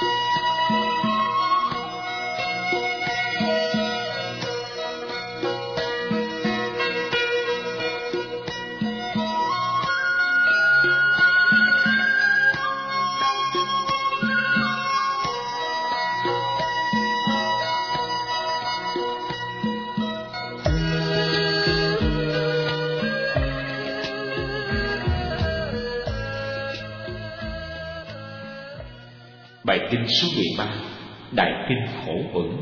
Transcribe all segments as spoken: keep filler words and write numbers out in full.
Bài kinh số mười ba, Đại kinh Khổ Uẩn.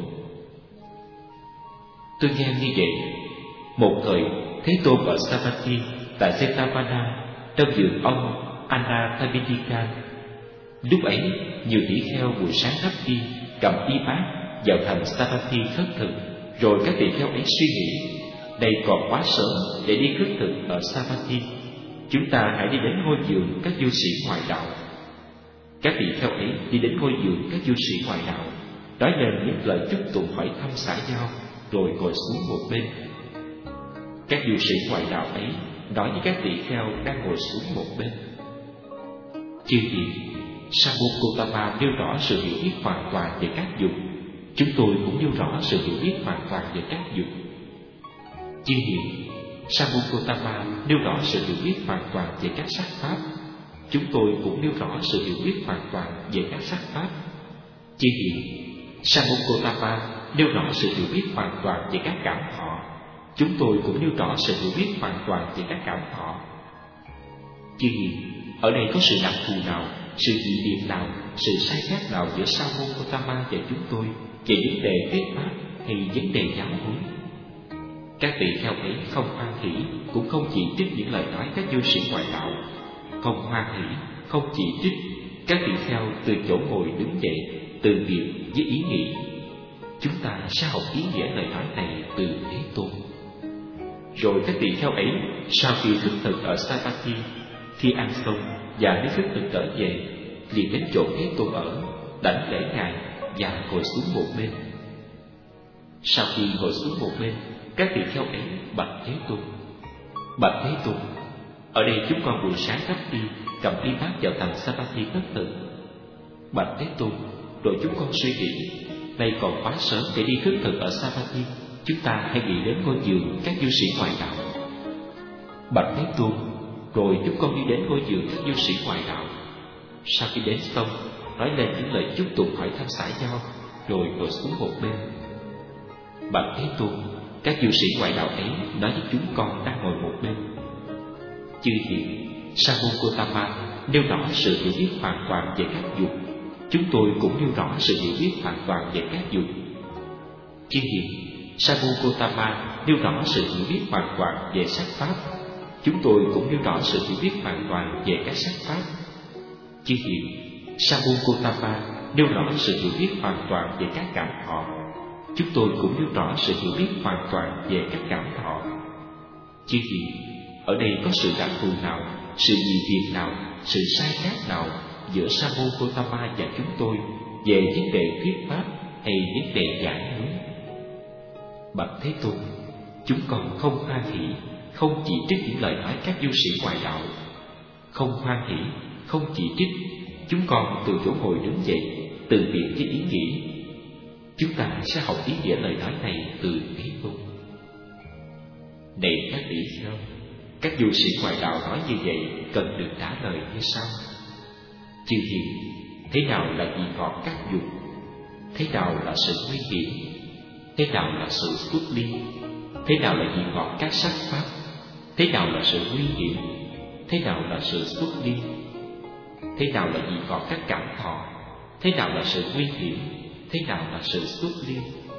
Tôi nghe như vậy, một thời Thế Tôn ở Savatthi tại Jetavana trong vườn ông Anathapindika. Lúc ấy, nhiều tỷ kheo buổi sáng thắp đi cầm y bát vào thành Savatthi khất thực, rồi các tỷ kheo ấy suy nghĩ: đây còn quá sớm để đi khất thực ở Savatthi, chúng ta hãy đi đến ngôi vườn các du sĩ ngoại đạo. Các tỷ kheo ấy đi đến ngôi vườn các du sĩ ngoại đạo, nói lên những lời chúc tụng hỏi thăm xã giao, rồi ngồi xuống một bên. Các du sĩ ngoại đạo ấy nói với các tỷ kheo đang ngồi xuống một bên: chư hiền, Sa môn Gotama nêu rõ sự hiểu biết hoàn toàn về các dục, chúng tôi cũng nêu rõ sự hiểu biết hoàn toàn về các dục. Chư hiền, Sa môn Gotama nêu rõ sự hiểu biết hoàn toàn về các sắc pháp, chúng tôi cũng nêu rõ sự hiểu biết hoàn toàn về các sắc pháp. Chư hiền, Sa môn Gotama nêu rõ sự hiểu biết hoàn toàn về các cảm thọ, chúng tôi cũng nêu rõ sự hiểu biết hoàn toàn về các cảm thọ. Chư hiền, ở đây có sự đặc thù nào, sự dị biệt nào, sự sai khác nào giữa Sa môn Gotama và chúng tôi về vấn đề thuyết pháp hay vấn đề giáo huấn? Các tỷ kheo ấy không hoan hỉ, cũng không chỉ trích những lời nói các du sĩ ngoại đạo. Không hoan hỉ, không chỉ trích, các tỷ kheo từ chỗ ngồi đứng dậy, từ biệt với ý nghĩ: chúng ta sẽ học ý nghĩa lời nói này từ Thế Tôn. Rồi các tỷ kheo ấy sau khi khất thực ở Savatthi, khi ăn xong và đi khất thực trở về, liền đến chỗ Thế Tôn ở, đảnh lễ ngài và ngồi xuống một bên. Sau khi ngồi xuống một bên, các tỷ kheo ấy bạch Thế Tôn: bạch Thế Tôn, ở đây chúng con buổi sáng thắp đi cầm y bát vào thành Savatthi khất thực. Bạch Thế Tôn, rồi chúng con suy nghĩ: đây còn quá sớm để đi khất thực ở Savatthi, chúng ta hãy đi đến ngôi vườn các du sĩ ngoại đạo. Bạch Thế Tôn, rồi chúng con đi đến ngôi vườn các du sĩ ngoại đạo. Sau khi đến xong, nói lên những lời chúc tụng hỏi thăm xã giao, rồi ngồi xuống một bên. Bạch Thế Tôn, các du sĩ ngoại đạo ấy nói với chúng con đang ngồi một bên: chư hiền, Sa môn Gotama nêu rõ sự hiểu biết hoàn toàn về các dục, chúng tôi cũng nêu rõ sự hiểu biết hoàn toàn về các dục. Chư hiền, Sa môn Gotama nêu rõ sự hiểu biết hoàn toàn về sắc pháp, chúng tôi cũng nêu rõ sự hiểu biết hoàn toàn về các sắc pháp. Chư hiền, Sa môn Gotama nêu rõ sự hiểu biết hoàn toàn về các cảm thọ, chúng tôi cũng nêu rõ sự hiểu biết hoàn toàn về các cảm thọ. Chư hiền, ở đây có sự đặc thù nào, sự dị biệt nào, sự sai khác nào giữa Sa môn Gotama và chúng tôi về vấn đề thuyết pháp hay vấn đề giải huấn? Bạch Thế Tôn, chúng con không hoan hỉ, không chỉ trích những lời nói các du sĩ ngoại đạo. Không hoan hỉ, không chỉ trích, chúng con từ chỗ ngồi đứng dậy, từ biệt với ý nghĩ: chúng ta sẽ học ý nghĩa lời nói này từ Thế Tôn. Này các tỷ kheo, các du sĩ ngoại đạo nói như vậy cần được trả lời như sau: chư hiền, thế nào là vị ngọt các dục? Thế nào là sự nguy hiểm? Thế nào là sự xuất ly? Thế nào là vị ngọt các sắc pháp? Thế nào là sự nguy hiểm? Thế nào là sự xuất ly? Thế nào là vị ngọt các cảm thọ? Thế nào là sự nguy hiểm? Thế nào là sự xuất ly?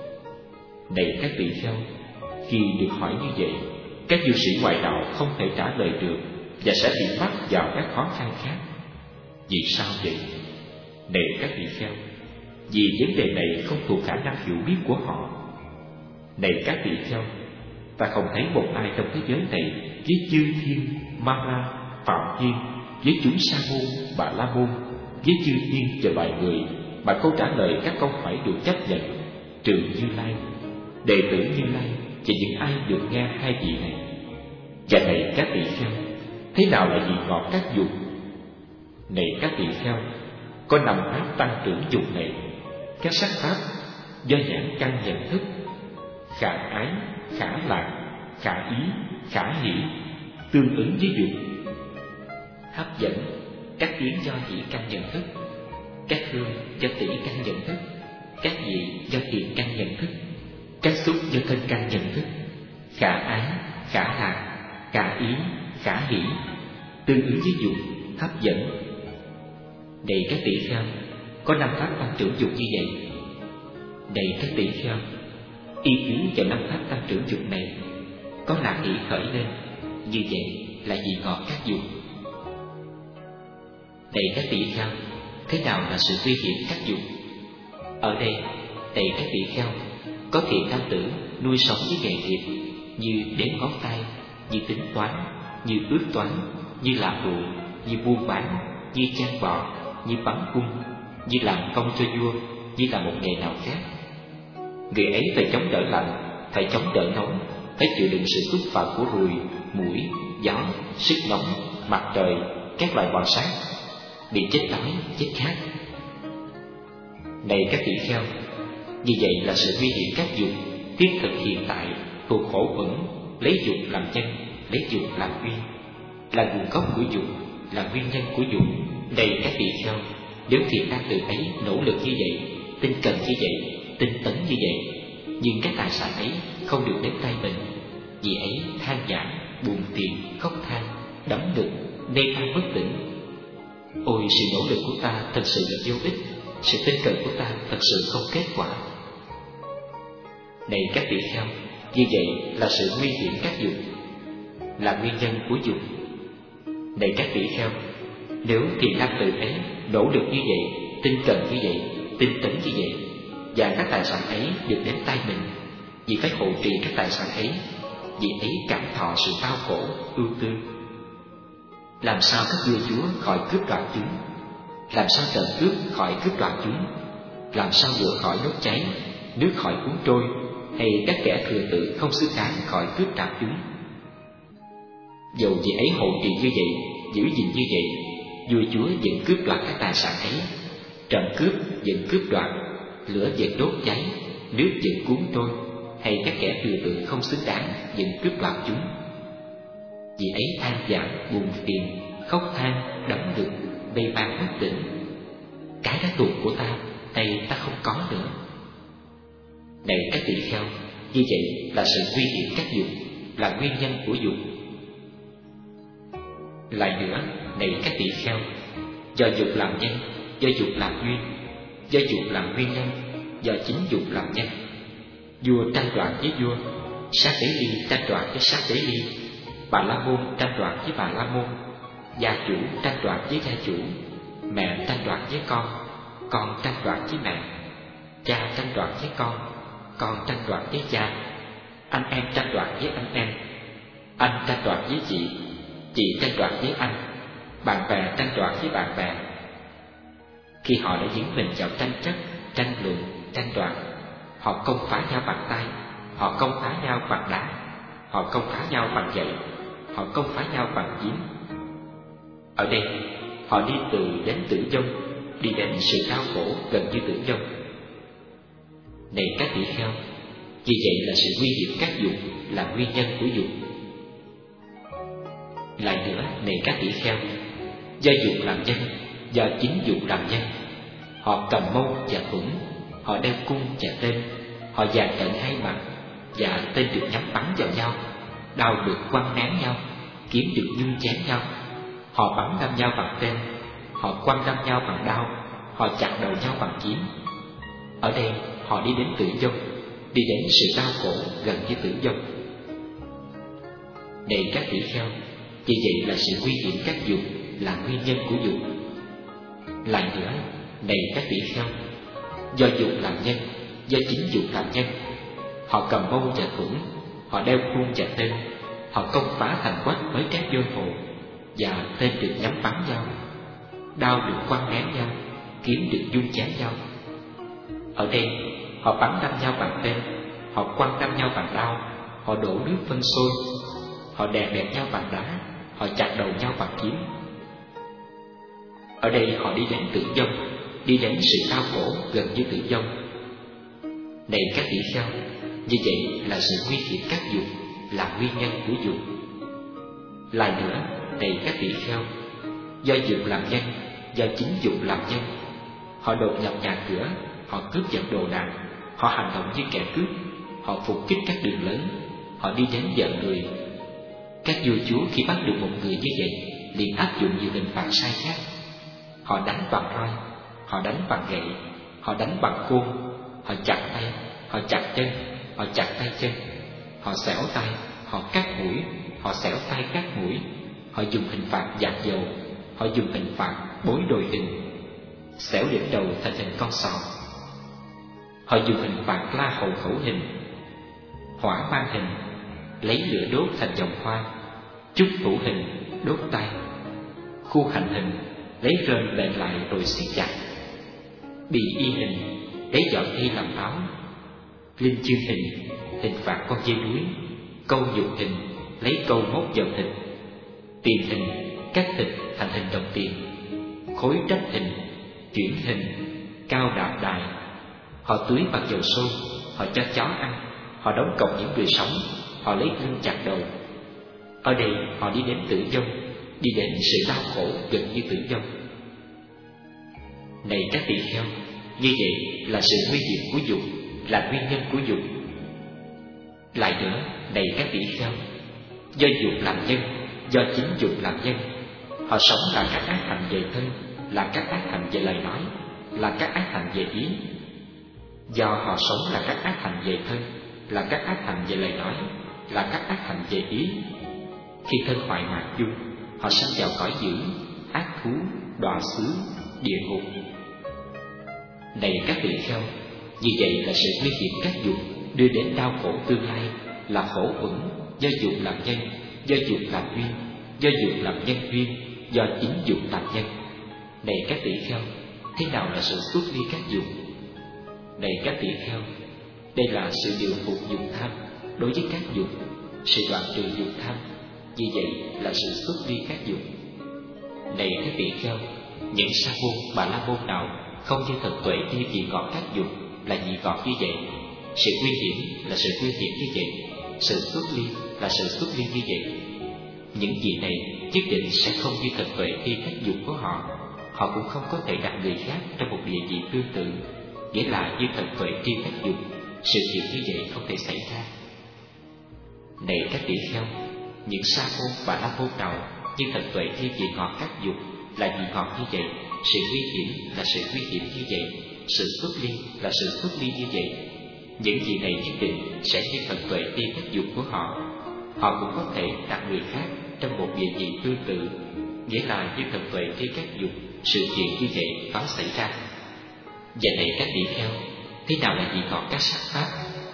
Này các tỷ kheo, khi được hỏi như vậy, các du sĩ ngoại đạo không thể trả lời được và sẽ bị mắc vào các khó khăn khác. Vì sao vậy? Này các tỷ kheo, vì vấn đề này không thuộc khả năng hiểu biết của họ. Này các tỷ kheo, ta không thấy một ai trong thế giới này với chư thiên, ma la, phạm thiên, với chúng sa môn, bà la môn, với chư thiên và loài người mà câu trả lời các câu hỏi được chấp nhận, trừ Như Lai, đệ tử Như Lai và những ai được nghe hai vị này. Và này các tỷ kheo, thế nào là vị ngọt các dục? Này các tỷ kheo, có năm pháp tăng trưởng dục này. Các sắc pháp do nhãn căn nhận thức: khả ái, khả lạc, khả ý, khả hỷ, tương ứng với dục. Hấp dẫn, các tiếng do nhĩ căn nhận thức, các hương do tỷ căn nhận thức, các vị do thiện căn nhận thức, các xúc do thân căn nhận thức. Khả ái, khả lạc, khả ý, khả hỷ, tương ứng với dục, hấp dẫn. Này các tỷ kheo, có năm pháp tăng trưởng dục như vậy. Này các tỷ kheo, y kiến vào năm pháp tăng trưởng dục này, có lạc hỷ khởi lên, như vậy là vị ngọt các dục. Này các tỷ kheo, thế nào là sự nguy hiểm các dục? Ở đây, này các tỷ kheo, có thiện nam tử nuôi sống với nghề nghiệp như đếm ngón tay, như tính toán, như ước toán, như làm ruộng, như buôn bán, như chăn bò, như bắn cung, như làm công cho vua, như là một nghề nào khác. Người ấy phải chống đỡ lạnh, phải chống đỡ nóng, phải chịu đựng sự xúc phạm của ruồi, muỗi, gió, sức nóng, mặt trời, các loại bò sát, bị chết đói, chết khát. Này các tỷ kheo, như vậy là sự nguy hiểm các dục thiết thực hiện tại, thuộc khổ uẩn, lấy dục làm nhân, lấy dục làm duyên, là nguồn gốc của dục, là nguyên nhân của dục. Này các tỷ kheo, nếu thiện nam tử ấy nỗ lực như vậy, tinh cần như vậy, tinh tấn như vậy, nhưng các tài sản ấy không được đến tay mình, vì ấy than vãn, buồn phiền, khóc than, đắm ngực, mê man bất tỉnh. Ôi, sự nỗ lực của ta thật sự là vô ích, sự tinh cần của ta thật sự không kết quả. Này các tỷ kheo, như vậy là sự nguy hiểm các dục, là nguyên nhân của dục. Này các tỷ kheo, nếu thiện nam tử ấy nỗ lực như vậy, tinh cần như vậy, tinh tấn như vậy, và các tài sản ấy được đến tay mình, vì phải hộ trì các tài sản ấy, vì ấy cảm thọ sự đau khổ, ưu tư. Làm sao các vua chúa khỏi cướp đoạt chúng? Làm sao trận cướp khỏi cướp đoạt chúng? Làm sao lửa khỏi đốt cháy, nước khỏi cuốn trôi, hay các kẻ thừa tự không xứng đáng khỏi cướp đoạt chúng? Dầu vì ấy hộ trì như vậy, giữ gìn như vậy, vua chúa vẫn cướp đoạt các tài sản ấy. Trận cướp vẫn cướp đoạt, lửa vẫn đốt cháy, nước vẫn cuốn trôi, hay các kẻ thừa tự không xứng đáng vẫn cướp đoạt chúng. Vì ấy than vãn, buồn phiền, khóc than, đắm ngực, mê man bất tỉnh. Cái đã tuột của ta, nay ta không có nữa. Này các tỷ kheo, như vậy là sự nguy hiểm các dục, là nguyên nhân của dục. Lại nữa, này các tỷ kheo, do dục làm nhân, do dục làm duyên, do dục làm nguyên nhân, do chính dục làm nhân. Vua tranh đoạt với vua, sát đế ly tranh đoạt với sát đế ly, Bà La Môn tranh đoạt với Bà La Môn, gia chủ tranh đoạt với gia chủ, mẹ tranh đoạt với con, con tranh đoạt với mẹ, cha tranh đoạt với con, con tranh đoạt với cha, anh em tranh đoạt với anh em, anh tranh đoạt với chị, chị tranh đoạt với anh, bạn bè tranh đoạt với bạn bè. Khi họ đã dính mình vào tranh chấp, tranh luận, tranh đoạt, họ công phá nhau bằng tay, họ công phá nhau bằng đá, họ công phá nhau bằng gậy, họ công phá nhau bằng kiếm. Ở đây, họ đi từ đến tử vong, đi đến sự đau khổ gần như tử vong. Này các tỷ kheo, như vậy là sự nguy hiểm các dục, là nguyên nhân của dục. Lại nữa, này các tỷ kheo, do dục làm nhân, do chính dục làm nhân, họ cầm mâu và thuẫn, họ đeo cung và tên, họ dàn trận hai mặt, và tên được nhắm bắn vào nhau, đao được quăng ném nhau, kiếm được nhung chém nhau. Họ bắn đâm nhau bằng tên, họ quăng đâm nhau bằng đao, họ chặt đầu nhau bằng kiếm. Ở đây họ đi đến tử vong, đi đến sự đau khổ gần như tử vong. Này các tỷ kheo, như vậy là sự nguy hiểm các dục, là nguyên nhân của dục. Lại nữa, này các tỷ kheo, do dục làm nhân, do chính dục làm nhân, họ cầm mâu và thuẫn, họ đeo khuôn và tên, họ công phá thành quách với các vô hồ, và tên được nhắm bắn nhau, đao được quăng ném nhau, kiếm được dung chém nhau. Ở đây họ bắn đâm nhau bằng tên, họ quăng đâm nhau bằng đao, họ đổ nước phân sôi, họ đè bẹp nhau bằng đá, họ chặt đầu nhau bằng kiếm. Ở đây họ đi đến tử vong, đi đến sự đau khổ gần như tử vong. Này các tỷ kheo, như vậy là sự nguy hiểm các dục, là nguyên nhân của dục. Lại nữa, này các tỷ kheo, do dục làm nhân, do chính dục làm nhân, họ đột nhập nhà cửa, họ cướp giật đồ đạc, họ hành động như kẻ cướp, họ phục kích các đường lớn, họ đi đến vợ người. Các vua chúa khi bắt được một người như vậy liền áp dụng nhiều hình phạt sai khác. Họ đánh bằng roi, họ đánh bằng gậy, họ đánh bằng côn, họ chặt tay, họ chặt chân, họ chặt tay chân, họ xẻo tay, họ cắt mũi, họ xẻo tay cắt mũi, họ dùng hình phạt dạt dầu, họ dùng hình phạt bối đồi hình, xẻo đỉnh đầu thành hình con sò. Họ dùng hình phạt la hầu khẩu hình, hỏa mang hình, lấy lửa đốt thành vòng hoa, trúc thủ hình, đốt tay, khu hành hình, lấy rơm lện lại rồi siết chặt, bị y hình, lấy giọt thi làm áo, linh chương hình, hình phạt con dê núi, câu dục hình, lấy câu mốt vào thịt, tiền hình, cắt thịt thành hình đồng tiền, khối trách hình, chuyển hình, cao đạp đài. Họ tưới bằng dầu sôi, họ cho chó ăn, họ đóng cọc những người sống, họ lấy gươm chặt đầu. Ở đây họ đi đến tử vong, đi đến sự đau khổ gần như tử vong. Này các tỷ kheo, như vậy là sự nguy hiểm của dục, là nguyên nhân của dục. Lại nữa, này các tỷ kheo, do dục làm nhân, do chính dục làm nhân, họ sống là các ác hành về thân, là các ác hành về lời nói, là các ác hành về ý. Do họ sống là các ác hành về thân, là các ác hành về lời nói, là các ác hành về ý. Khi thân hoại mạc dung, họ sanh vào cõi dữ, ác thú, đọa xứ, địa ngục. Này các tỷ kheo, như vậy là sự nguy hiểm các dục đưa đến đau khổ tương lai, là khổ uẩn, do dục làm nhân, do dục làm duyên, do dục làm nhân duyên, do chính dục làm nhân. Này các tỷ kheo, thế nào là sự xuất ly các dục? Này các tỷ kheo, đây là sự điều phục dục tham đối với các dục, sự đoạn trừ dục tham, như vậy là sự xuất ly các dục. Này các tỷ kheo, những sa môn bà la môn nào không như thật tuệ đi vị ngọt các dục là vị ngọt như vậy, sự nguy hiểm là sự nguy hiểm như vậy, sự xuất ly là sự xuất ly như vậy. Những vị này nhất định sẽ không như thật tuệ đi các dục của họ. Họ cũng không có thể đặt người khác trong một địa vị tương tự, nghĩa là như thật tuệ tri các dục, sự việc như vậy không thể xảy ra. Này các tỷ kheo, những sa môn và la môn nào như thật tuệ tri vị ngọt các dục là vị ngọt như vậy, sự nguy hiểm là sự nguy hiểm như vậy, sự xuất ly là sự xuất ly như vậy. Những vị này nhất định sẽ như thật tuệ tri các dục của họ. Họ cũng có thể đặt người khác trong một địa vị tương tự, nghĩa là như thật tuệ tri các dục, sự việc như vậy có xảy ra. Và này các tỷ kheo, thế nào là vị ngọt các sắc pháp?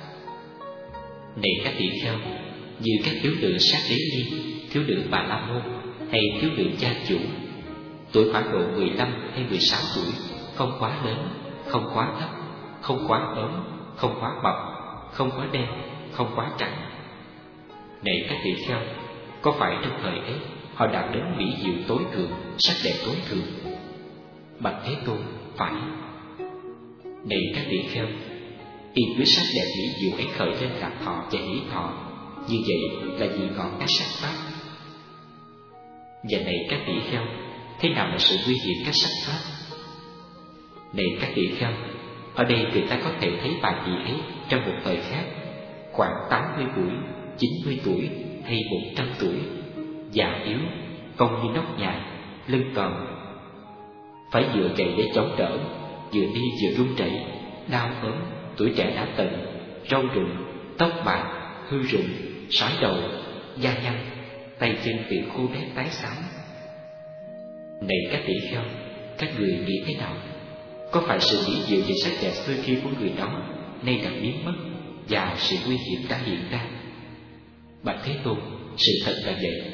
Này các tỷ kheo, như các thiếu nữ sát đế ly, thiếu nữ bà la môn hay thiếu nữ gia chủ, tuổi khoảng độ mười lăm hay mười sáu tuổi, không quá lớn, không quá thấp, không quá ốm, không quá mập, không quá đen, không quá trắng. Này các tỷ kheo, có phải trong thời ấy họ đạt đến mỹ diệu tối thượng, sắc đẹp tối thượng? Bạch Thế Tôn, phải. Này các tỷ kheo, y với sắc đẹp mỹ diệu ấy khởi lên lạc thọ và hỷ thọ, như vậy là vị ngọt các sắc pháp. Và này các tỷ kheo, thế nào là sự nguy hiểm các sắc pháp? Này các tỷ kheo, ở đây người ta có thể thấy bà chị ấy trong một thời khác, khoảng tám mươi tuổi, chín mươi tuổi hay một trăm tuổi, già yếu, cong như nóc nhà, lưng còm, phải dựa gậy để chống đỡ, vừa đi vừa run rẩy, đau ốm, tuổi trẻ đã tận, râu rụng, tóc bạc, hư rụng, sói đầu, da nhăn, tay chân bị khô rét tái xám. Này các tỷ kheo, các người nghĩ thế nào? Có phải sự mỹ diệu về sắc đẹp xưa kia của người đó nay đã biến mất và sự nguy hiểm đã hiện ra? Bạch Thế Tôn, sự thật là vậy.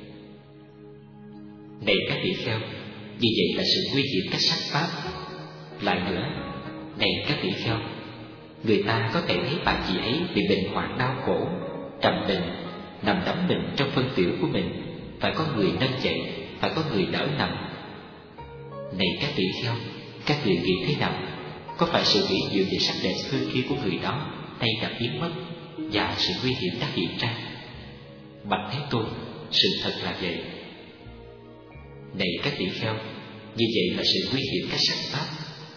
Này các tỷ kheo, như vậy là sự nguy hiểm các sắc pháp. Lại nữa, này các tỷ kheo, người ta có thể thấy bà chị ấy bị bệnh hoạn đau khổ, trầm bệnh, nằm đắm mình trong phân tiểu của mình, phải có người nâng dậy, phải có người đỡ nằm. Này các tỷ kheo, Các vị nghĩ thế nào? Có phải sự mỹ diệu về sắc đẹp xưa kia của người đó nay đã biến mất và sự nguy hiểm đã hiện ra? Bạch Thế Tôn, sự thật là vậy. Này các tỷ kheo, như vậy là sự nguy hiểm các sắc pháp.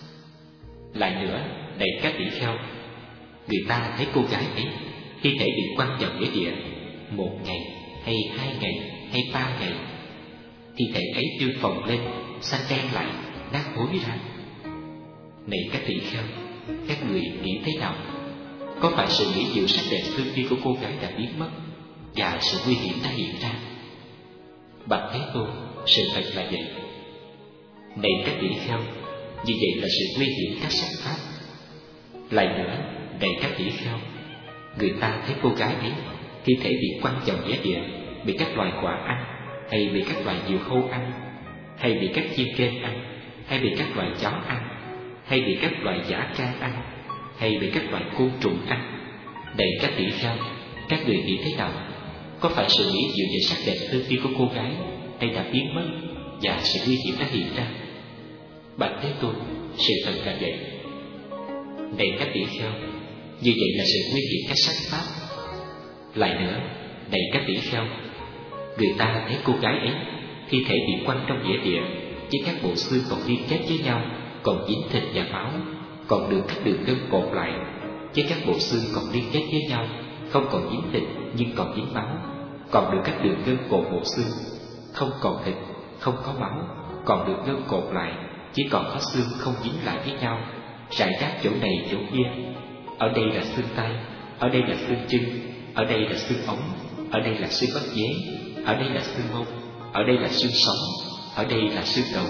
Lại nữa, này các tỷ kheo, người ta thấy cô gái ấy thi thể bị quăng vào nghĩa địa một ngày hay hai ngày hay ba ngày, thi thể ấy đưa phồng lên, xanh đen lại, nát thối ra. Này các tỷ kheo, các người nghĩ thế nào? Có phải sự mỹ diệu sắc đẹp xưa kia của cô gái đã biến mất và sự nguy hiểm đã hiện ra? Bạch Thế Tôn, sự thật là vậy. Này các tỷ kheo, như vậy là sự nguy hiểm các sắc pháp. Lại nữa, này các tỷ kheo, người ta thấy cô gái ấy thi thể bị quăng vào nghĩa địa, bị các loài quạ ăn, hay bị các loài diều hâu ăn, hay bị các chim kên ăn, hay bị các loài chó ăn, hay bị các loài dã can ăn, hay bị các loài côn trùng ăn. Này các tỷ kheo, các người nghĩ thế nào? Có phải sự mỹ diệu về sắc đẹp xưa kia của cô gái nay đã biến mất và sự nguy hiểm đã hiện ra? Bạch Thế Tôn, sự thật là vậy. Này các tỷ kheo, như vậy là sự nguy hiểm các sắc pháp. Lại nữa, này các tỷ kheo, người ta thấy cô gái ấy thi thể bị quăng trong nghĩa địa, với các bộ xương còn liên kết với nhau, còn dính thịt và máu, còn được các đường gân cột lại, với các bộ xương còn liên kết với nhau, không còn dính thịt nhưng còn dính máu, còn được các đường gân cột bộ xương, không còn thịt, không có máu, còn được gân cột lại, chỉ còn có xương không dính lại với nhau, rải rác chỗ này chỗ kia. Ở đây là xương tay, ở đây là xương chân, ở đây là xương ống, ở đây là xương bất dế, ở đây là xương mông, ở đây là xương sống, ở đây là xương đầu.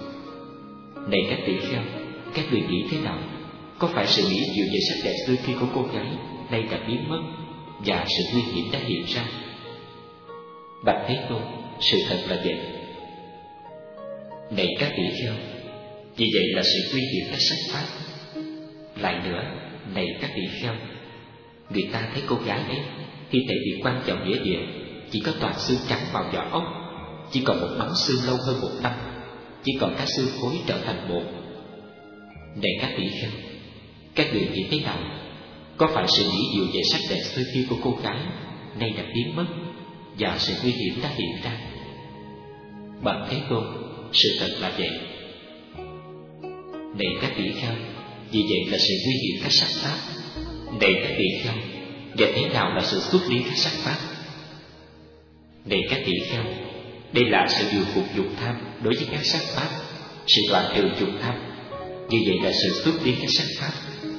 Này các tỷ kheo, các người nghĩ thế nào? Có phải sự mỹ diệu về sắc đẹp xưa kia của cô gái nay đã biến mất và sự nguy hiểm đã hiện ra? Bạch Thế Tôn, sự thật là vậy. Này các tỷ kheo, vì vậy là sự nguy hiểm các sắc pháp. Lại nữa, này các tỷ kheo, người ta thấy cô gái ấy thi thể bị quăng vào nghĩa địa, chỉ có toàn xương trắng vào vỏ ốc, chỉ còn một đống xương lâu hơn một năm, chỉ còn các xương khối trở thành bột. Này các tỷ kheo, các người nghĩ thế nào? Có phải sự mỹ diệu về sắc đẹp xưa kia của cô gái nay đã biến mất và sự nguy hiểm đã hiện ra? Bạch Thế Tôn, sự thật là vậy. Này các tỷ kheo, vì vậy là sự nguy hiểm các sắc pháp. Này các tỷ kheo, và thế nào là sự xuất ly các sắc pháp? Này các tỷ kheo, đây là sự điều phục dục tham đối với các sắc pháp, sự đoạn trừ dục tham. Như vậy là sự xuất ly các sắc pháp.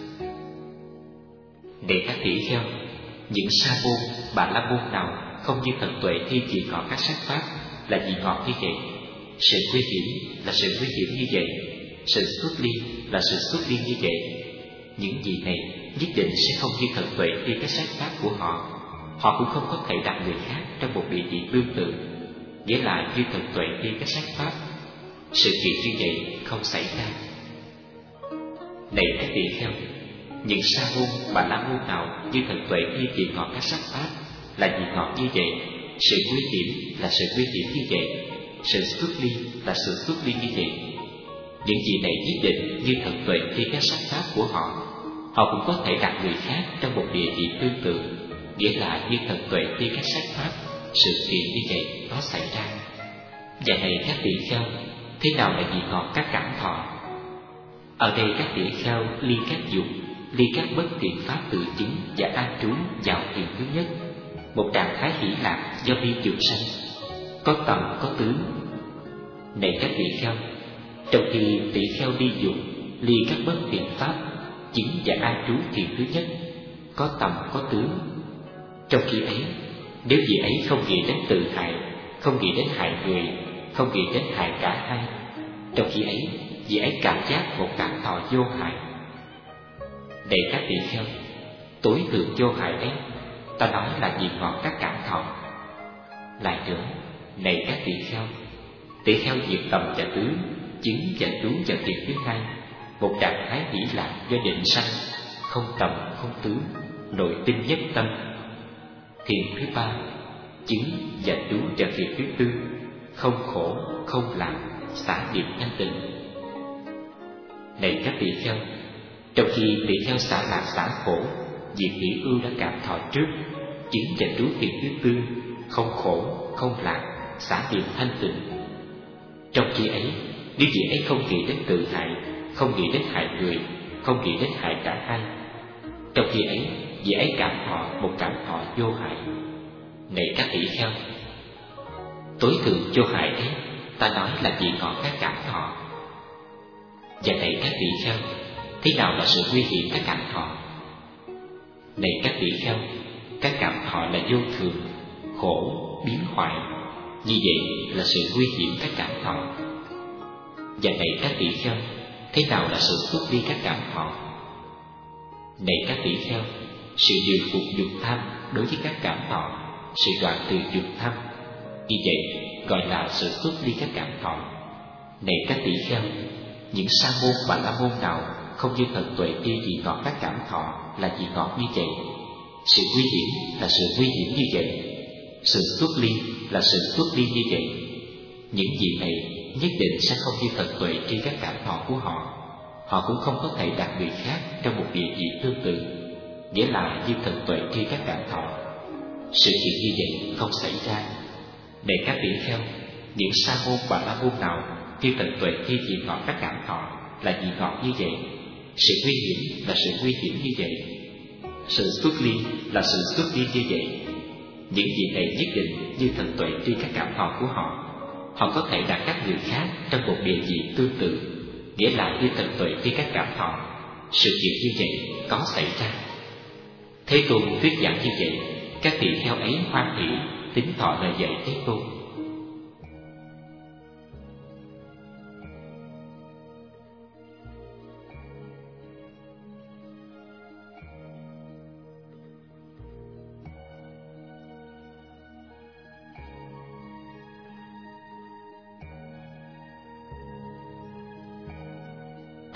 Này các tỷ kheo, những sa môn, bà la môn nào không như thần tuệ thi vị ngọt các sắc pháp là vị ngọt như vậy. Sự nguy hiểm là sự nguy hiểm như vậy, sự xuất ly là sự xuất ly như vậy. Những vị này nhất định sẽ không như thần tuệ thi các sắc pháp của họ. Họ cũng không có thể đặt người khác trong một địa vị tương tự. Nghĩa là như thần tuệ thi các sắc pháp, sự kiện như vậy không xảy ra. Này các tỷ kheo, những sa môn, bà la môn nào như thần tuệ thi vị ngọt các sắc pháp là vị ngọt như vậy, sự nguy hiểm là sự nguy hiểm như vậy, sự xuất ly là sự xuất ly như vậy. Những vị này nhất định như thần tuệ thi các sắc pháp của họ. Họ cũng có thể đặt người khác trong một địa vị tương tự. Nghĩa là như thần tuệ thi các sắc pháp, sự kiện như vậy có xảy ra. Và này các tỷ kheo, thế nào là vị ngọt các cảm thọ? Ở đây các tỷ kheo ly các dục, ly các bất thiện pháp tự chứng và an trú vào thiền thứ nhất, một trạng thái hỷ lạc do ly dục sanh, có tầm có tướng. Này các tỷ kheo, trong khi tỷ kheo ly dục, ly các bất thiện pháp chứng và an trú thiền thứ nhất, có tầm có tướng. Trong khi ấy, nếu vị ấy không nghĩ đến tự hại, không nghĩ đến hại người, không nghĩ đến hại cả hai, trong khi ấy vị ấy cảm giác một cảm thọ vô hại. Này các tỷ kheo, tối thượng vô hại ấy, ta nói là vị ngọt các cảm thọ. Lại nữa, này các tỷ kheo, tỷ kheo diệt tầm và tướng, chứng và trú vào thiền thứ hai, một trạng thái hỷ lạc do định sanh, không tầm không tướng, nội tinh nhất tâm. Thiền thứ ba, chứng và trú vào thiền thứ tư, không khổ không lạc, xả niệm thanh tịnh. Này các tỳ kheo, trong khi tỳ kheo xả lạc xả khổ, Diệt Hỷ Ưu đã cảm thọ trước, chứng và trú thiền thứ tư, không khổ, không lạc, xả niệm thanh tịnh. Trong khi ấy, nếu vị ấy không nghĩ đến tự hại, không nghĩ đến hại người, không nghĩ đến hại cả hai, trong khi ấy, vị ấy cảm thọ một cảm thọ vô hại. Này các tỷ kheo, tối thượng vô hại ấy, ta nói là vị ngọt các cảm thọ. Và này các tỷ kheo, thế nào là sự nguy hiểm các cảm thọ? Này các tỷ kheo, các cảm thọ là vô thường, khổ, biến hoại. Như vậy là sự nguy hiểm các cảm thọ. Và này các tỷ kheo, thế nào là sự xuất ly các cảm thọ? Này các tỷ kheo, sự điều phục dục tham đối với các cảm thọ, sự đoạn từ dục tham, như vậy gọi là sự xuất ly các cảm thọ. Này các tỷ kheo, những sa môn và la môn nào không như thần tuệ kia vị ngọt các cảm thọ là vị ngọt như vậy. Sự nguy hiểm là sự nguy hiểm như vậy. Sự xuất ly là sự xuất ly như vậy. Những vị này nhất định sẽ không như thần tuệ tri các cảm thọ của họ. Họ cũng không có thể đạt người khác trong một địa vị tương tự, nghĩa là như thần tuệ tri các cảm thọ. Sự kiện như vậy không xảy ra. Này các tỷ kheo, những sa môn và la môn nào như thần tuệ tri vị ngọt các cảm thọ là vị ngọt như vậy. Sự nguy hiểm là sự nguy hiểm như vậy. Sự xuất ly là sự xuất ly như vậy. Những vị này nhất định như thần tuệ tri các cảm thọ của họ. Họ có thể đạt các người khác trong một địa vị tương tự, nghĩa là như thần tuệ tri các cảm thọ. Sự kiện như vậy có xảy ra. Thế Tôn thuyết giảng như vậy, các tỳ kheo ấy hoan hỷ tín thọ lời dạy Thế Tôn.